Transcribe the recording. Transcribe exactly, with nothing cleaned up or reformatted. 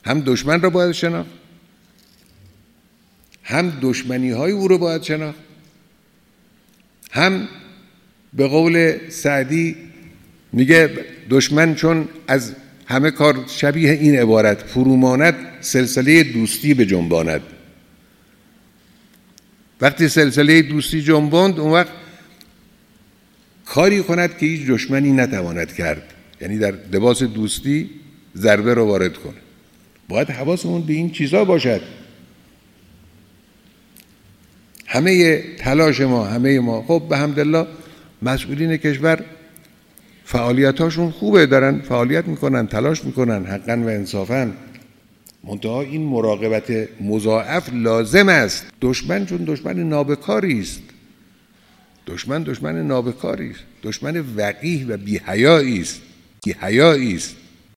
هم دشمن را باید شناخت، هم دشمنی های او را باید شناخت، هم به قول سعدی میگه دشمن چون از همه کار شبیه این عبارت فروماند سلسله دوستی به جنباند. وقتی سلسله دوستی جنباند اون وقت کاری کند که هیچ دشمنی نتواند کرد، یعنی در لباس دوستی ضربه رو وارد کنه. باید حواسمون به این چیزا باشد. همه تلاش ما همه ما خب به حمدالله مسئولین کشور فعالیتاشون خوبه، دارن فعالیت میکنن، تلاش میکنن حقا و انصافا، منتها این مراقبت مضاعف لازم است. دشمن چون دشمن نابکاری است، دشمن دشمن نابکاری است، دشمن وقیح و بی‌حیایی است، بی‌حیایی است.